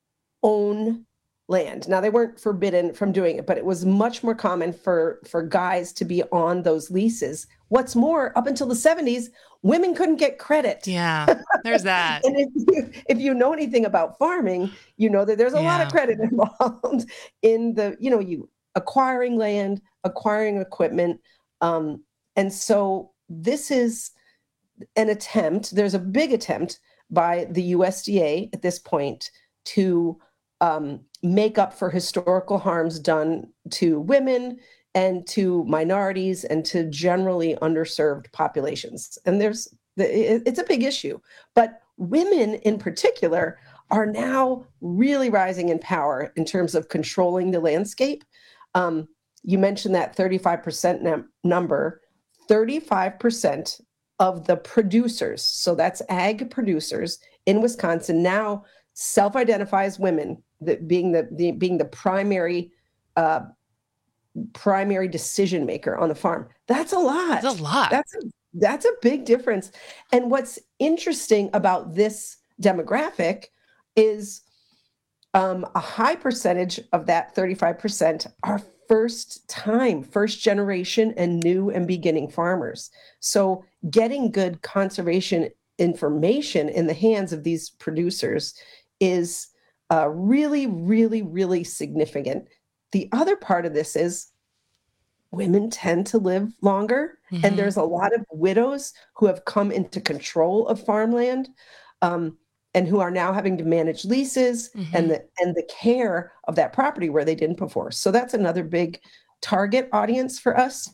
own land. Now, they weren't forbidden from doing it, but it was much more common for, for guys to be on those leases. What's more, up until the seventies, women couldn't get credit. Yeah, there's that. And if you, if you know anything about farming, you know that there's a lot of Yeah. credit involved in the, you know, you acquiring land, acquiring equipment. Um, and so this is an attempt, there's a big attempt by the U S D A at this point to um, make up for historical harms done to women and to minorities and to generally underserved populations. And there's, it- it's a big issue, but women in particular are now really rising in power in terms of controlling the landscape. Um, you mentioned that thirty-five percent num- number, thirty-five percent of the producers, so that's ag producers in Wisconsin, now self-identify as women, that being the, the being the primary uh, primary decision maker on the farm. That's a lot. That's a lot. That's a, that's a big difference. And what's interesting about this demographic is um, a high percentage of that thirty-five percent are first time, first generation and new and beginning farmers. So getting good conservation information in the hands of these producers is uh, really, really, really significant. The other part of this is women tend to live longer, Mhm. and there's a lot of widows who have come into control of farmland, um, and who are now having to manage leases Mhm. and the and the care of that property where they didn't before. So that's another big target audience for us.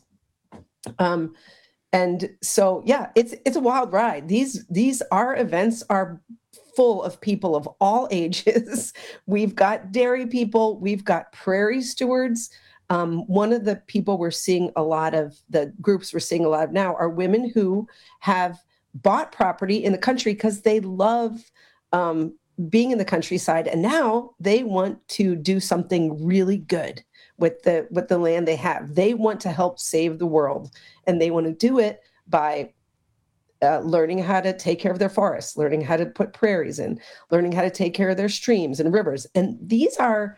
Um, and so, yeah, it's it's a wild ride. These these our events are full of people of all ages. We've got dairy people, we've got prairie stewards. Um, one of the people we're seeing a lot of, the groups we're seeing a lot of now, are women who have bought property in the country because they love um, being in the countryside, and now they want to do something really good with the with the land they have. They want to help save the world, and they want to do it by uh, learning how to take care of their forests, learning how to put prairies in, learning how to take care of their streams and rivers. And these are,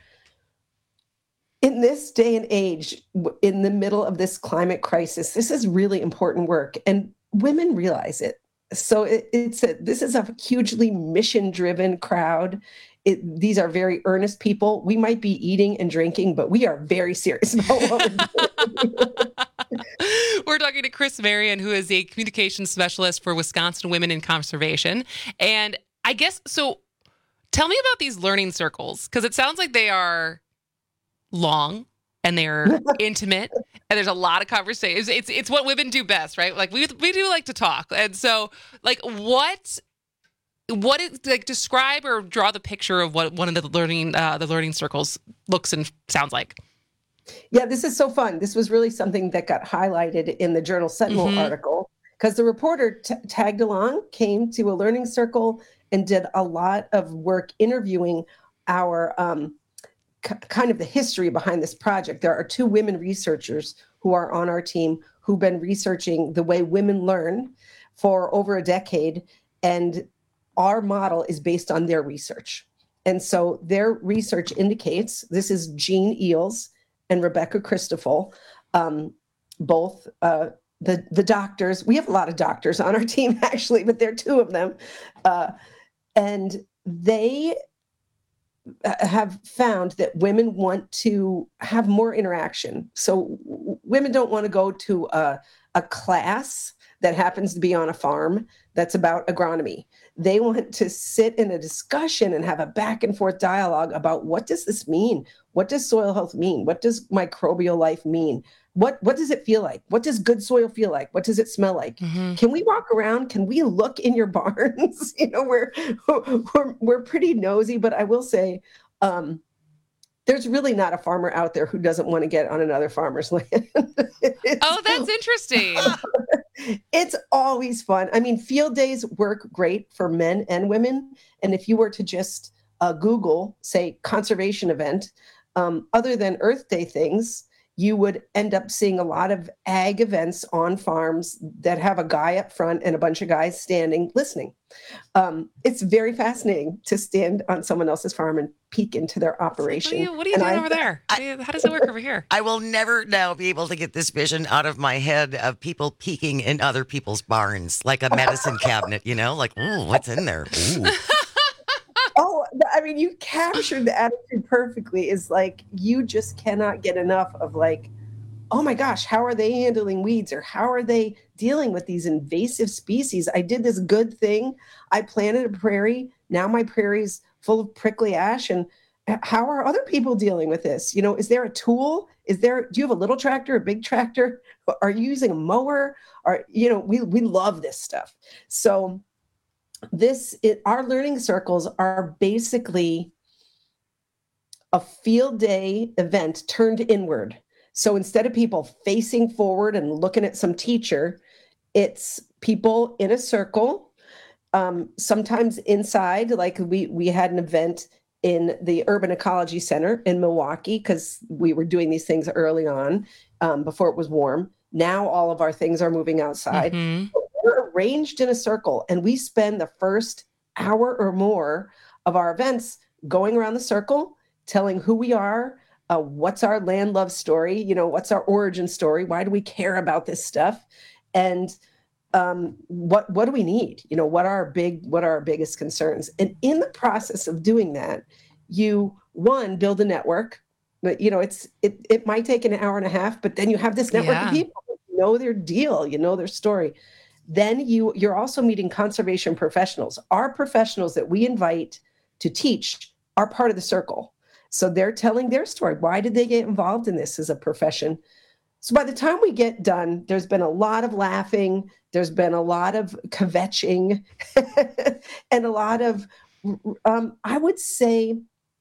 in this day and age, w- in the middle of this climate crisis, this is really important work, and women realize it. So it, it's a, this is a hugely mission-driven crowd. It, these are very earnest people. We might be eating and drinking, but we are very serious about what we're doing. We're talking to Chris Marion, who is a communications specialist for Wisconsin Women in Conservation. And I guess, so tell me about these learning circles, because it sounds like they are long and they're intimate and there's a lot of conversations. It's it's what women do best, right? Like we we do like to talk. And so like what what is, like, describe or draw the picture of what one of the learning uh, the learning circles looks and sounds like. Yeah, this is so fun. This was really something that got highlighted in the Journal Sentinel Mhm. article, because the reporter t- tagged along, came to a learning circle, and did a lot of work interviewing our um, k- kind of the history behind this project. There are two women researchers who are on our team who've been researching the way women learn for over a decade, and our model is based on their research. And so their research indicates, this is Jean Eels and Rebecca Christoffel, um, both uh, the the doctors. We have a lot of doctors on our team, actually, but there are two of them. Uh, and they uh, have found that women want to have more interaction. So w- women don't want to go to a, a class that happens to be on a farm that's about agronomy. They want to sit in a discussion and have a back and forth dialogue about, what does this mean? What does soil health mean? What does microbial life mean? What what does it feel like? What does good soil feel like? What does it smell like? Mhm. Can we walk around? Can we look in your barns? You know, we're we're we're pretty nosy, but I will say, um, there's really not a farmer out there who doesn't want to get on another farmer's land. Oh, that's interesting. It's always fun. I mean, field days work great for men and women. And if you were to just uh, Google, say, conservation event, um, other than Earth Day things, you would end up seeing a lot of ag events on farms that have a guy up front and a bunch of guys standing listening. Um, it's very fascinating to stand on someone else's farm and peek into their operation. What are you, what are you And doing I- over there? What do you- How does it work over here? I will never now be able to get this vision out of my head of people peeking in other people's barns, like a medicine cabinet, you know, like, ooh, what's in there? Ooh. Oh, I mean, you captured the attitude perfectly. Is like, you just cannot get enough of like, oh my gosh, how are they handling weeds, or how are they dealing with these invasive species? I did this good thing. I planted a prairie. Now my prairie's full of prickly ash. And how are other people dealing with this? You know, is there a tool? Is there, do you have a little tractor, a big tractor? Are you using a mower? Or, you know, we, we love this stuff. So this, it, our learning circles are basically a field day event turned inward. So instead of people facing forward and looking at some teacher, it's people in a circle, um, sometimes inside. Like we we had an event in the Urban Ecology Center in Milwaukee because we were doing these things early on um, before it was warm. Now all of our things are moving outside. Mm-hmm. We're arranged in a circle, and we spend the first hour or more of our events going around the circle, telling who we are, uh, what's our land love story, you know, what's our origin story, why do we care about this stuff, and um, what what do we need, you know, what are our big what are our biggest concerns. And in the process of doing that, you one build a network. But you know, it's it it might take an hour and a half, but then you have this network Yeah. of people who know their deal, you know their story. Then you you're also meeting conservation professionals. Our professionals that we invite to teach are part of the circle. So they're telling their story. Why did they get involved in this as a profession? So by the time we get done, there's been a lot of laughing, there's been a lot of kvetching, and a lot of, um, I would say,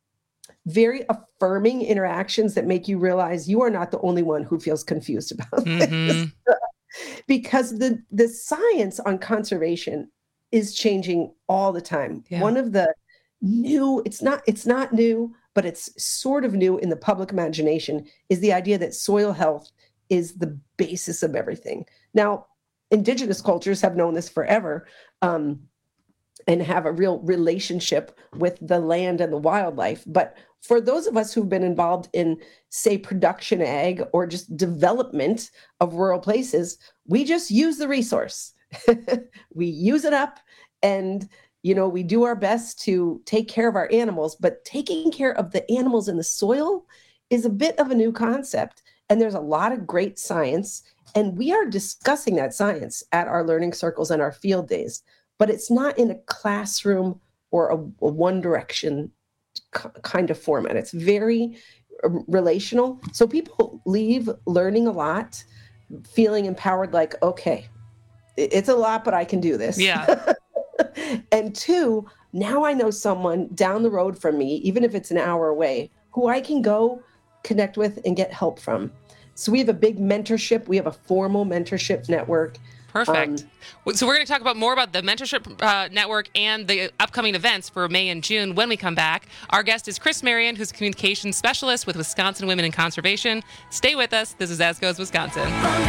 very affirming interactions that make you realize you are not the only one who feels confused about this. Mhm. Because the the science on conservation is changing all the time. Yeah. One of the new, it's not it's not new, but it's sort of new in the public imagination, is the idea that soil health is the basis of everything. Now, indigenous cultures have known this forever, um, and have a real relationship with the land and the wildlife. But for those of us who've been involved in, say, production ag or just development of rural places, we just use the resource. We use it up, and you know, we do our best to take care of our animals, but taking care of the animals in the soil is a bit of a new concept. And there's a lot of great science, and we are discussing that science at our learning circles and our field days, but it's not in a classroom or a, a one direction k- kind of format. It's very uh, relational. So people leave learning a lot, feeling empowered, like, okay, it- it's a lot, but I can do this. Yeah. And two, now I know someone down the road from me, even if it's an hour away, who I can go connect with and get help from. So we have a big mentorship. We have a formal mentorship network. Perfect. Um, So we're going to talk about more about the mentorship uh, network and the upcoming events for May and June when we come back. Our guest is Chris Marion, who's a communications specialist with Wisconsin Women in Conservation. Stay with us. This is As Goes Wisconsin.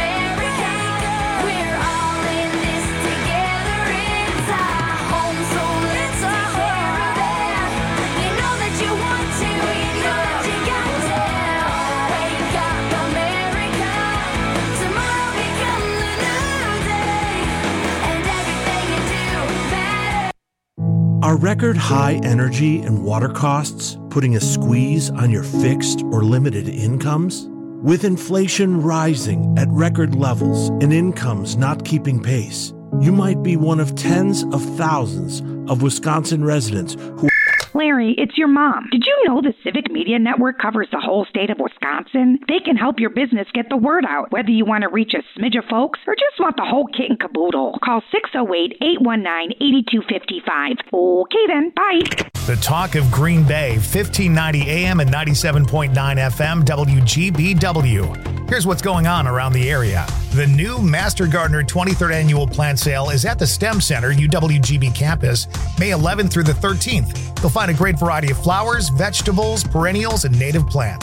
Are record high energy and water costs putting a squeeze on your fixed or limited incomes? With inflation rising at record levels and incomes not keeping pace, you might be one of tens of thousands of Wisconsin residents who Larry, it's your mom. Did you know the Civic Media Network covers the whole state of Wisconsin? They can help your business get the word out, whether you want to reach a smidge of folks or just want the whole kit and caboodle. Call six oh eight, eight one nine, eight two five five. Okay then, bye. The talk of Green Bay, fifteen ninety A M and ninety-seven point nine F M, W G B W. Here's what's going on around the area. The new Master Gardener twenty-third Annual Plant Sale is at the STEM Center, U W G B campus, May eleventh through the thirteenth. You'll find a great variety of flowers, vegetables, perennials, and native plants.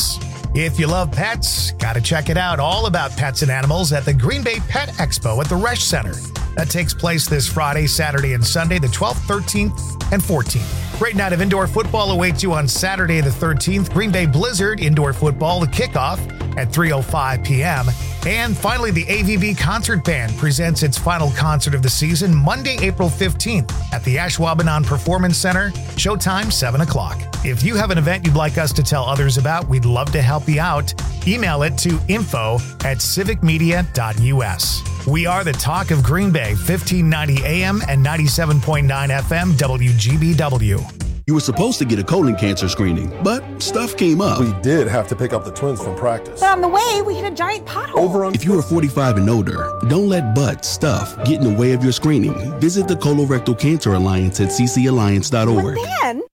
If you love pets, gotta check it out. All about pets and animals at the Green Bay Pet Expo at the Resch Center. That takes place this Friday, Saturday, and Sunday, the twelfth, thirteenth, and fourteenth. Great night of indoor football awaits you on Saturday the thirteenth. Green Bay Blizzard indoor football, the kickoff at three oh five p.m. And finally, the A V B Concert Band presents its final concert of the season Monday, April fifteenth at the Ashwaubenon Performance Center. Showtime, seven o'clock. If you have an event you'd like us to tell others about, we'd love to help you out. Email it to info at civicmedia dot u s. We are the talk of Green Bay, fifteen ninety A M and ninety-seven point nine F M W G B W. You were supposed to get a colon cancer screening, but stuff came up. We did have to pick up the twins from practice. But on the way, we hit a giant pothole. Over on If you are forty-five and older, don't let butt stuff get in the way of your screening. Visit the Colorectal Cancer Alliance at c c alliance dot org. But then...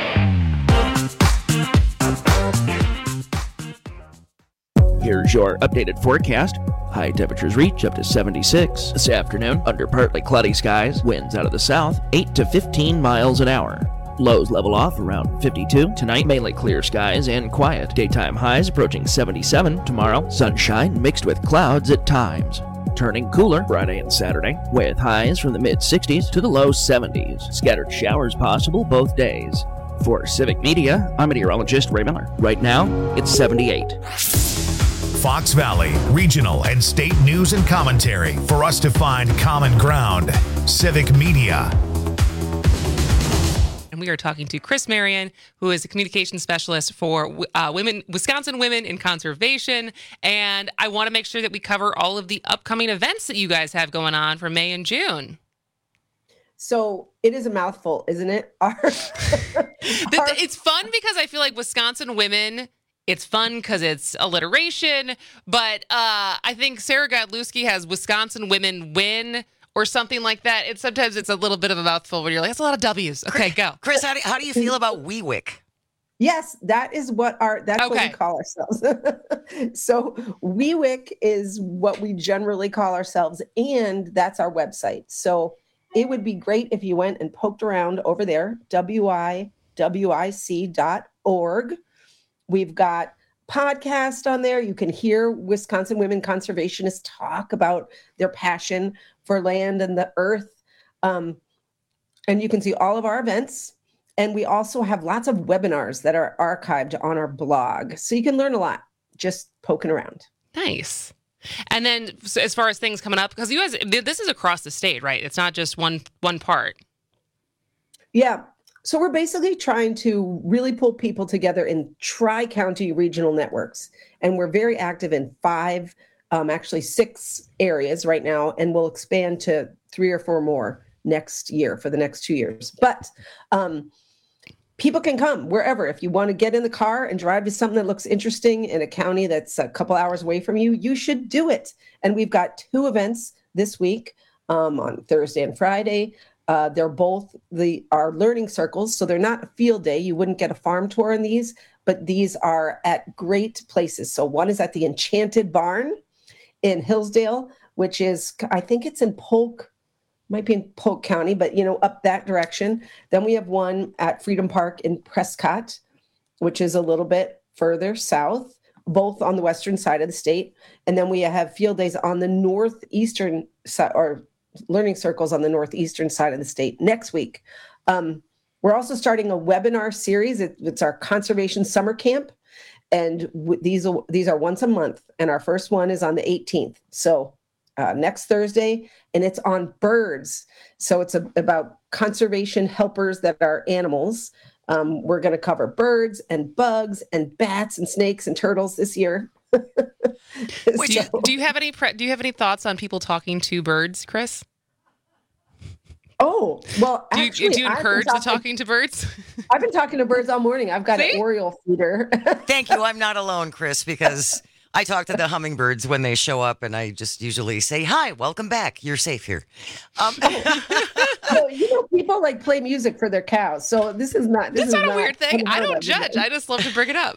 Here's your updated forecast. High temperatures reach up to seventy-six. This afternoon, under partly cloudy skies, winds out of the south, eight to fifteen miles an hour. Lows level off around fifty-two. Tonight, mainly clear skies and quiet. Daytime highs approaching seventy-seven. Tomorrow, sunshine mixed with clouds at times. Turning cooler Friday and Saturday, with highs from the mid-sixties to the low seventies. Scattered showers possible both days. For Civic Media, I'm meteorologist Ray Miller. Right now, it's seventy-eight. Fox Valley, regional and state news and commentary for us to find common ground. Civic Media. And we are talking to Chris Marion, who is a communications specialist for uh, women, Wisconsin Women in Conservation. And I want to make sure that we cover all of the upcoming events that you guys have going on for May and June. So it is a mouthful, isn't it? Our, the, it's fun because I feel like Wisconsin Women... It's fun because it's alliteration, but uh, I think Sarah Godlewski has Wisconsin Women Win or something like that. It's sometimes it's a little bit of a mouthful when you're like, that's a lot of W's. Okay, go. Chris, how do, how do you feel about Wee Wick? Yes, that is what our that's okay. what we call ourselves. So Wee Wick is what we generally call ourselves, and that's our website. So it would be great if you went and poked around over there, W I W I C dot org. We've got podcasts on there. You can hear Wisconsin women conservationists talk about their passion for land and the earth. Um, and you can see all of our events. And we also have lots of webinars that are archived on our blog. So you can learn a lot just poking around. Nice. And then so as far as things coming up, because you guys, this is across the state, right? It's not just one one part. Yeah. So we're basically trying to really pull people together in tri-county regional networks. And we're very active in five, um, actually six areas right now, and we'll expand to three or four more next year for the next two years. But um, people can come wherever. If you want to get in the car and drive to something that looks interesting in a county that's a couple hours away from you, you should do it. And we've got two events this week um, on Thursday and Friday. Uh, they're both the our learning circles, so they're not a field day. You wouldn't get a farm tour in these, but these are at great places. So one is at the Enchanted Barn in Hillsdale, which is, I think it's in Polk, might be in Polk County, but, you know, up that direction. Then we have one at Freedom Park in Prescott, which is a little bit further south, both on the western side of the state. And then we have field days on the northeastern side, or learning circles on the northeastern side of the state next week. Um, we're also starting a webinar series. It, it's our conservation summer camp. And w- these, these are once a month. And our first one is on the eighteenth. So uh, next Thursday, and it's on birds. So it's a, about conservation helpers that are animals. Um, we're going to cover birds and bugs and bats and snakes and turtles this year. Wait, do, you, do you have any pre- do you have any thoughts on people talking to birds, Chris? Oh, well, do you, actually, do you encourage talking, the talking to birds? I've been talking to birds all morning. I've got See? an Oriole feeder. Thank you. I'm not alone, Chris, because I talk to the hummingbirds when they show up, and I just usually say, "Hi, welcome back. You're safe here." Um, so, you know, people like play music for their cows. So this is not. This That's is not a not weird thing. I don't judge. I just love to bring it up.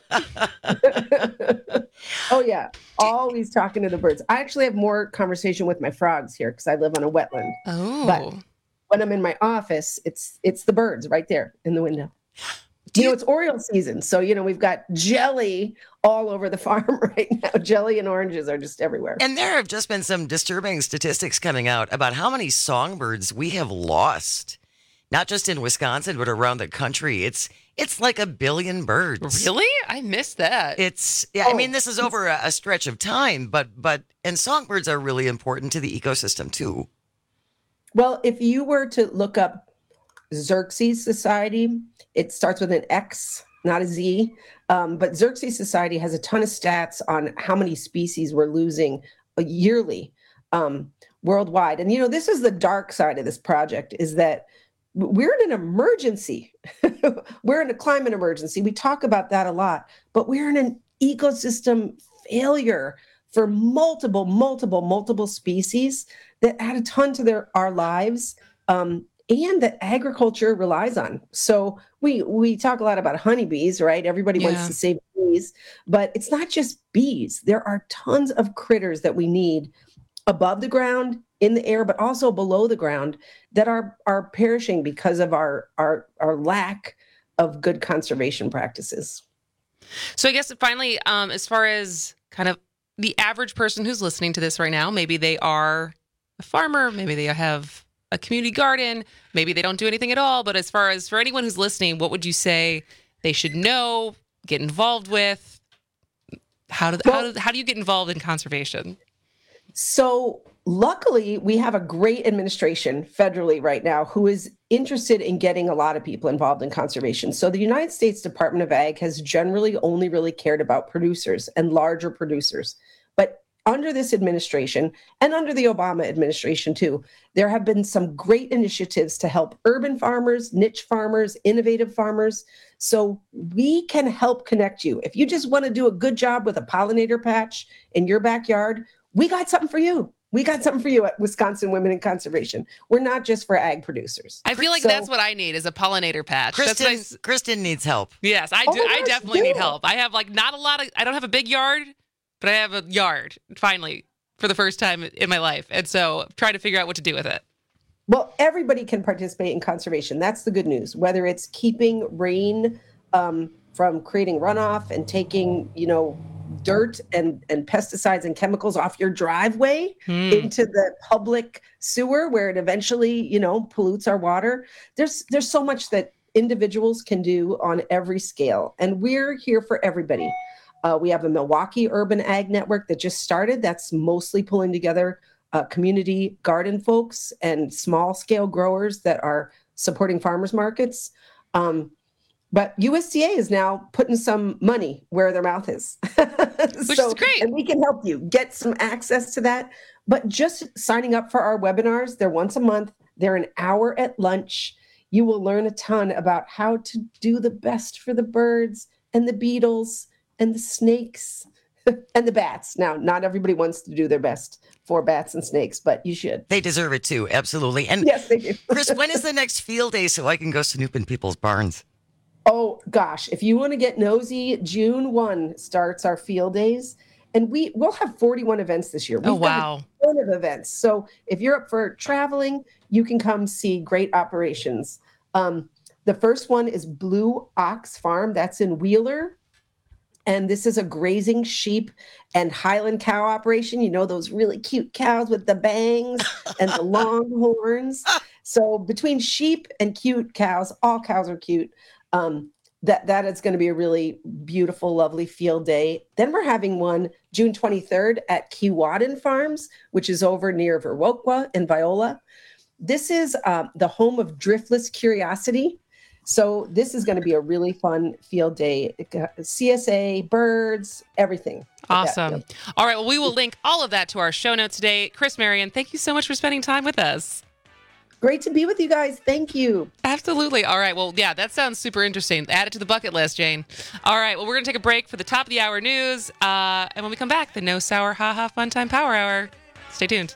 Oh yeah, always talking to the birds. I actually have more conversation with my frogs here because I live on a wetland. Oh. But when I'm in my office, it's it's the birds right there in the window. You know, it's Oreo season. So, you know, we've got jelly all over the farm right now. Jelly and oranges are just everywhere. And there have just been some disturbing statistics coming out about how many songbirds we have lost, not just in Wisconsin, but around the country. It's it's like a billion birds. Really? I missed that. It's, yeah, oh. I mean, this is over a, a stretch of time, but, but, and songbirds are really important to the ecosystem too. Well, if you were to look up Xerces Society, it starts with an X, not a Z. Um, but Xerces Society has a ton of stats on how many species we're losing yearly um, worldwide. And, you know, this is the dark side of this project, is that we're in an emergency. We're in a climate emergency. We talk about that a lot, but we're in an ecosystem failure for multiple, multiple, multiple species that add a ton to their our lives. Um, and that agriculture relies on. So we we talk a lot about honeybees, right? Everybody yeah. wants to save bees, but it's not just bees. There are tons of critters that we need above the ground, in the air, but also below the ground that are are perishing because of our our our lack of good conservation practices. So I guess finally, um, as far as kind of the average person who's listening to this right now, maybe they are a farmer, maybe they have a community garden, maybe they don't do anything at all. But as far as for anyone who's listening, what would you say they should know, get involved with? How do, well, how do, how do you get involved in conservation? So luckily, we have a great administration federally right now who is interested in getting a lot of people involved in conservation. So the United States Department of Ag has generally only really cared about producers and larger producers. But under this administration and under the Obama administration too, there have been some great initiatives to help urban farmers, niche farmers, innovative farmers. So we can help connect you. If you just want to do a good job with a pollinator patch in your backyard, we got something for you. We got something for you at Wisconsin Women in Conservation. We're not just for ag producers. I feel like so, that's what I need is a pollinator patch. Kristen, that's what I, Kristen needs help. Yes, I do. Oh I definitely do. need help. I have like not a lot of, I don't have a big yard, but I have a yard finally for the first time in my life. And so I'm trying to figure out what to do with it. Well, everybody can participate in conservation. That's the good news, whether it's keeping rain um, from creating runoff and taking, you know, dirt and, and pesticides and chemicals off your driveway hmm. into the public sewer where it eventually, you know, pollutes our water. There's there's so much that individuals can do on every scale. And we're here for everybody. Uh, we have a Milwaukee Urban Ag Network that just started. That's mostly pulling together uh, community garden folks and small scale growers that are supporting farmers markets. Um, But U S D A is now putting some money where their mouth is. Which so, is great. And we can help you get some access to that. But just signing up for our webinars, they're once a month. They're an hour at lunch. You will learn a ton about how to do the best for the birds and the beetles and the snakes and the bats. Now, not everybody wants to do their best for bats and snakes, but you should. They deserve it too. Absolutely. And yes, they do. Chris, when is the next field day so I can go snoop in people's barns? Oh, gosh. If you want to get nosy, June first starts our field days. And we, we'll have forty-one events this year. We've oh, wow. got a ton of events. So if you're up for traveling, you can come see great operations. Um, the first one is Blue Ox Farm. That's in Wheeler. And this is a grazing sheep and Highland cow operation. You know, those really cute cows with the bangs and the long horns. So between sheep and cute cows, all cows are cute. Um, that, that is going to be a really beautiful, lovely field day. Then we're having one June twenty-third at Keewatin Farms, which is over near Viroqua and Viola. This is uh, the home of Driftless Curiosity. So this is going to be a really fun field day. C S A, birds, everything. Awesome. All right. Well, we will link all of that to our show notes today. Chris Marion, thank you so much for spending time with us. Great to be with you guys. Thank you. Absolutely. All right. Well, yeah, that sounds super interesting. Add it to the bucket list, Jane. All right. Well, we're going to take a break for the top of the hour news. Uh, and when we come back, the No Sour Ha Ha Fun Time Power Hour. Stay tuned.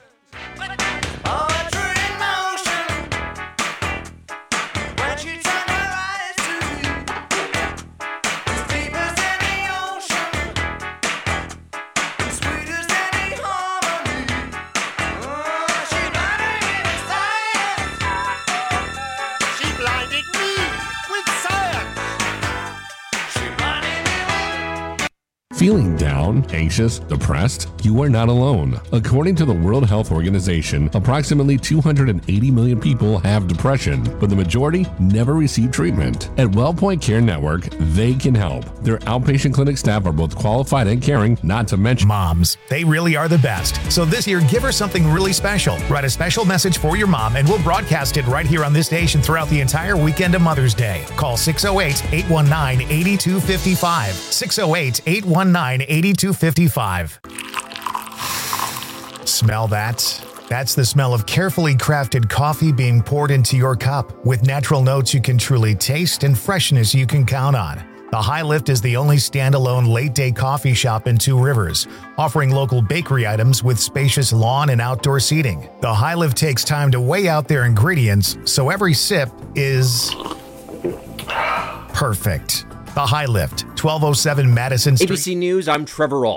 Feeling down, anxious, depressed? You are not alone. According to the World Health Organization, approximately two hundred eighty million people have depression, but the majority never receive treatment. At WellPoint Care Network, they can help. Their outpatient clinic staff are both qualified and caring, not to mention moms. They really are the best. So this year, give her something really special. Write a special message for your mom, and we'll broadcast it right here on this station throughout the entire weekend of Mother's Day. Call six oh eight, eight one nine, eight two five five. six oh eight, eight one nine, eight two five five. Smell that? That's the smell of carefully crafted coffee being poured into your cup with natural notes you can truly taste and freshness you can count on. The High Lift is the only standalone late-day coffee shop in Two Rivers, offering local bakery items with spacious lawn and outdoor seating. The High Lift takes time to weigh out their ingredients, so every sip is perfect. The High Lift, twelve oh seven Madison Street. A B C News, I'm Trevor Ault.